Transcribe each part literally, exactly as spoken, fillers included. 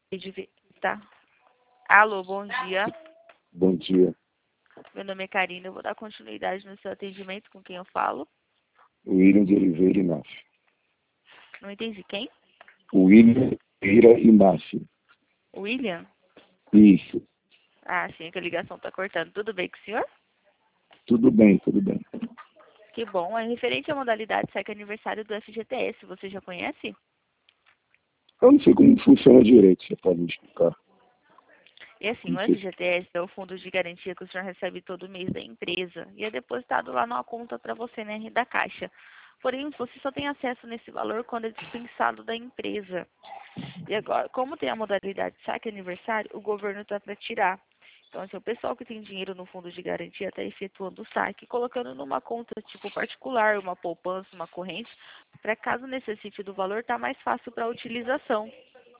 de ver, tá? Alô, bom dia. Bom dia. Meu nome é Karina. Eu vou dar continuidade no seu atendimento com quem eu falo. William de Oliveira Inácio. Não entendi quem? William Oliveira Inácio. William? Isso. Ah, sim, que a ligação tá cortando. Tudo bem com o senhor? Tudo bem, tudo bem. Que bom. É referente à modalidade S E C aniversário do F G T S. Você já conhece? Eu não sei como funciona direito, você pode me explicar? E assim, o Não sei. F G T S é o fundo de garantia que o senhor recebe todo mês da empresa e é depositado lá numa conta para você, né, da Caixa. Porém, você só tem acesso nesse valor quando é dispensado da empresa. E agora, como tem a modalidade S A C aniversário, o governo está para tirar. Então, assim, o pessoal que tem dinheiro no fundo de garantia está efetuando o saque, colocando numa conta tipo particular, uma poupança, uma corrente, para caso necessite do valor, tá mais fácil para a utilização.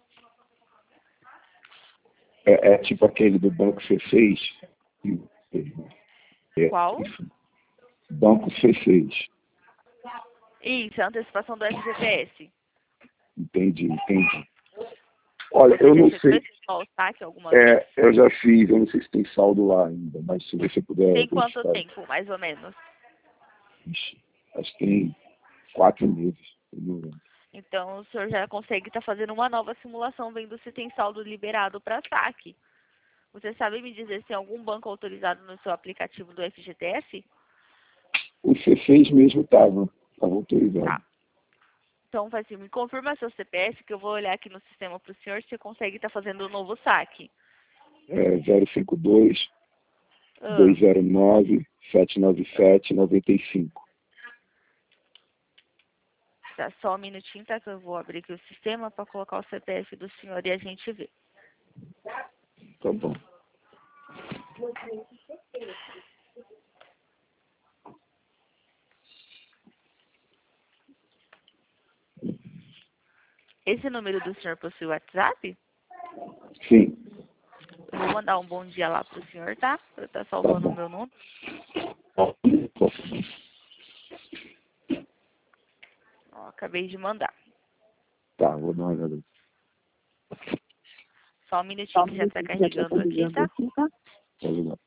É, é tipo aquele do Banco C seis? É Qual? isso. Banco C seis. Isso, a antecipação do F G T S. Entendi, entendi. Olha, Você eu já não efetuou sei. esse small saque alguma vez? É, eu já fiz, eu não sei se tem saldo lá ainda, mas se você puder Tem quanto verificar. tempo, mais ou menos? Ixi, acho que tem quatro meses. se não me engano. Então, o senhor já consegue estar fazendo uma nova simulação, vendo se tem saldo liberado para saque. Você sabe me dizer se tem algum banco autorizado no seu aplicativo do F G T S? O C seis mesmo estava, estava autorizado. Tá. Então, vai assim, me confirma seu C P F, que eu vou olhar aqui no sistema para o senhor se você consegue estar fazendo um novo saque. É zero cinco dois, Ah, dois zero nove, sete nove sete, nove cinco. tá, só um minutinho, tá? Que eu vou abrir aqui o sistema para colocar o C P F do senhor e a gente vê. Tá bom. Esse número do senhor possui WhatsApp? Sim. Eu vou mandar um bom dia lá pro senhor, tá? Pra eu estar salvando o meu número. Ó, acabei de mandar. Tá, vou dar uma olhada. Só um minutinho que já tá carregando aqui, tá? Tá legal.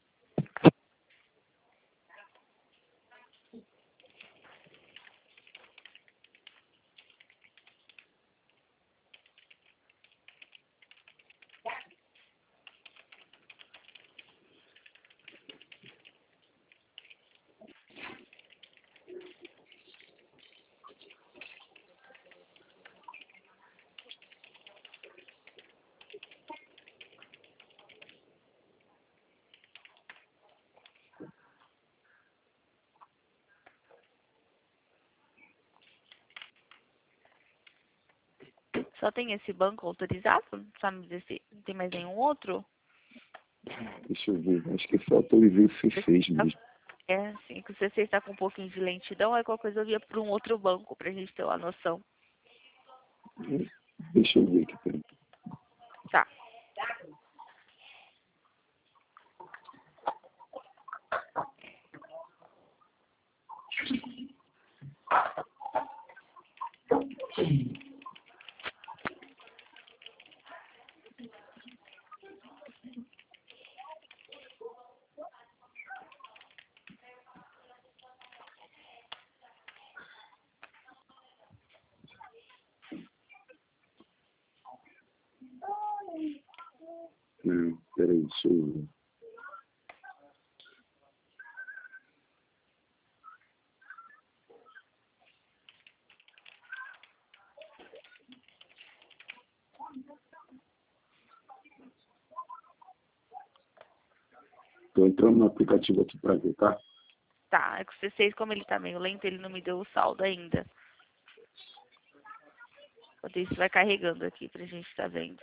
Só tem esse banco autorizado? Sabe me dizer se tem mais nenhum outro? Deixa eu ver. Acho que só autorizei o C seis mesmo. É, assim, que o C C está com um pouquinho de lentidão, aí qualquer coisa eu via para um outro banco, pra gente ter uma noção. Deixa eu ver aqui. Peraí. Tá. Hum, peraí, deixa eu ver. Tô entrando no aplicativo aqui pra ver, tá? Tá, é que o C seis, como ele tá meio lento, ele não me deu o saldo ainda. Enquanto isso, vai carregando aqui pra gente tá vendo.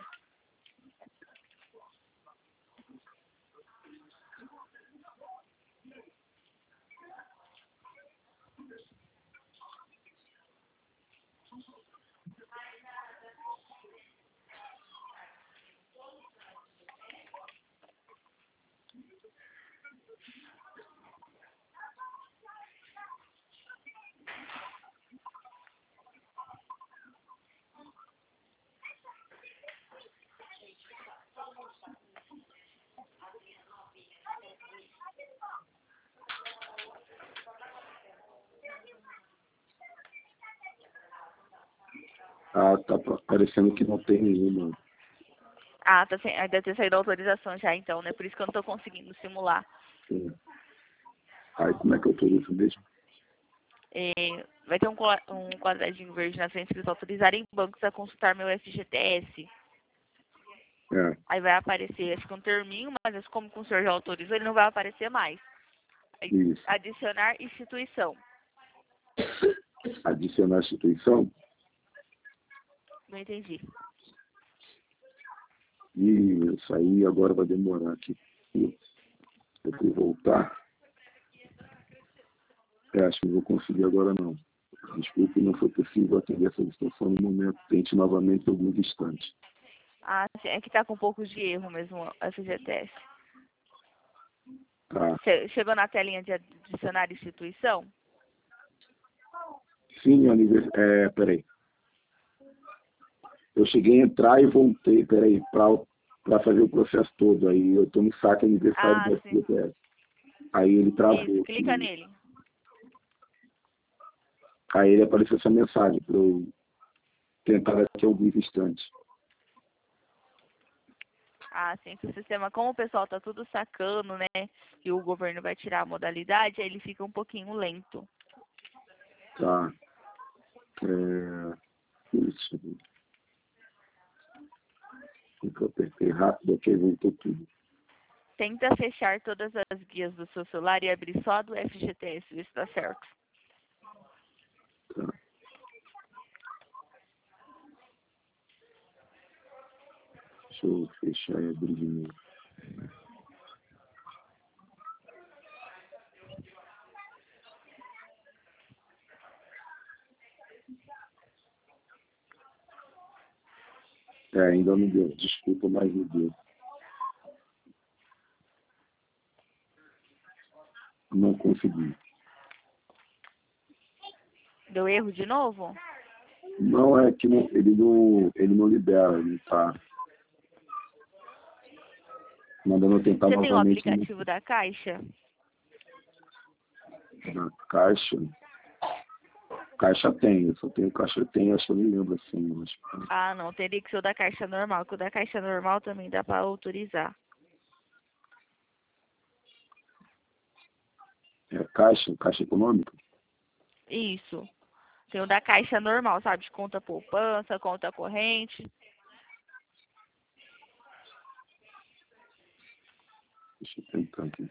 Ah, tá parecendo que não tem nenhuma. Ah, tá sem, deve ter saído a autorização já então, né? Por isso que eu não tô conseguindo simular. Sim. Aí como é que eu autorizo mesmo? É, vai ter um, cola- um quadradinho verde na frente escrito autorizar em bancos a consultar meu F G T S. É, Aí vai aparecer, acho que um terminho, mas como o senhor já autorizou, ele não vai aparecer mais. Aí, isso. adicionar instituição. Adicionar a instituição. Não entendi. E isso aí agora vai demorar aqui. Eu vou ter que voltar. É, acho que não vou conseguir agora não. Desculpe, não foi possível atender essa solicitação no momento. Tente novamente alguns instantes. Ah, sim, é que tá com um pouco de erro mesmo o F G T S. Tá. Che- Chegou na telinha de adicionar instituição? Sim, anivers... é, peraí. Eu cheguei a entrar e voltei, peraí, para fazer o processo todo. Aí eu estou no saque aniversário Ah, do sim. F G T S. Aí ele travou. Isso, clica Aqui. nele. Aí ele apareceu essa mensagem para eu tentar daqui a alguns instantes. Ah, sim, que o sistema, como o pessoal tá tudo sacando, né? E o governo vai tirar a modalidade, aí ele fica um pouquinho lento. Tá. É... Isso. Eu apertei rápido aqui e voltou tudo. Tenta fechar todas as guias do seu celular e abrir só a do F G T S, ver se dá certo. Tá. Deixa eu fechar e abrir de novo. É, ainda não deu. Desculpa, mas não deu. Não consegui. Deu erro de novo? Não é que não, ele, não, ele não libera, ele tá mandando eu tentar Você tem o novamente aplicativo da Caixa? na caixa. Caixa tem, eu só tenho caixa tem, acho que eu nem lembro assim, mas Ah, não, teria que ser o da Caixa normal, que o da Caixa normal também dá para autorizar. é caixa, caixa econômica. Isso. Tem o da Caixa normal, sabe? De conta poupança, conta corrente. Deixa eu tentar aqui.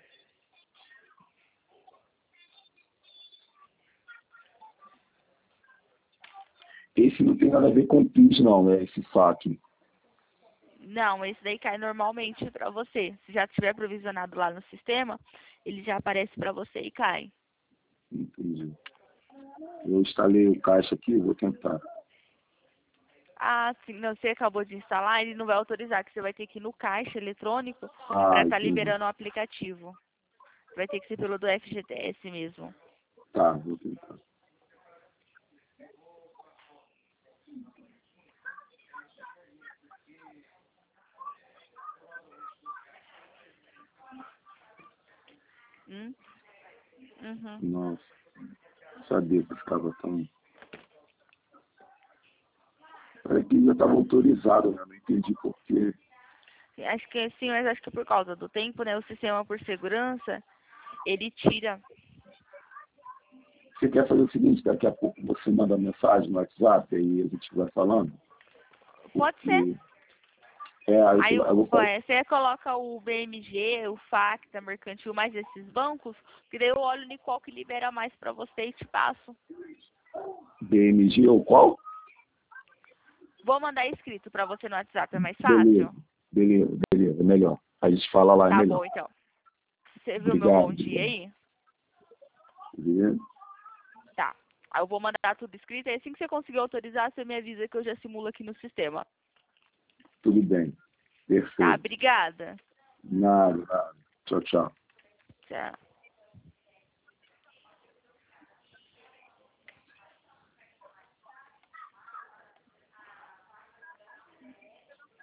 Esse não tem nada a ver com PIS não, né? Esse saque. Não, esse daí cai normalmente para você. Se já tiver provisionado lá no sistema, ele já aparece para você e cai. Entendi. Eu instalei o caixa aqui, vou tentar. Ah, sim, não, você acabou de instalar, ele não vai autorizar, que você vai ter que ir no caixa eletrônico Ah, para estar entendi. liberando o aplicativo. Vai ter que ser pelo do F G T S mesmo. Tá, vou tentar. Hum? Uhum. Nossa, sabia que ficava tão... Parece que já estava autorizado, né? Não entendi por quê. Acho que sim, mas acho que por causa do tempo, né? O sistema por segurança, ele tira. Você quer fazer o seguinte, daqui a pouco você manda mensagem no WhatsApp e a gente vai falando? Pode ser. Porque, é, aí Aí eu o- vou falar. é, você coloca o B M G, o Facta, Mercantil, mais esses bancos, que daí eu olho em qual que libera mais para você e te passo. B M G ou qual? Vou mandar escrito para você no WhatsApp, é mais Beleza, fácil? beleza, beleza, melhor. A gente fala lá, é Tá melhor. bom, então. Você viu meu Obrigado. bom dia aí? Beleza? Tá. Aí eu vou mandar tudo escrito, e assim que você conseguir autorizar, você me avisa que eu já simulo aqui no sistema. Tudo bem. Tá, Perfeito. obrigada. Nada, nada. Tchau, tchau. Tchau.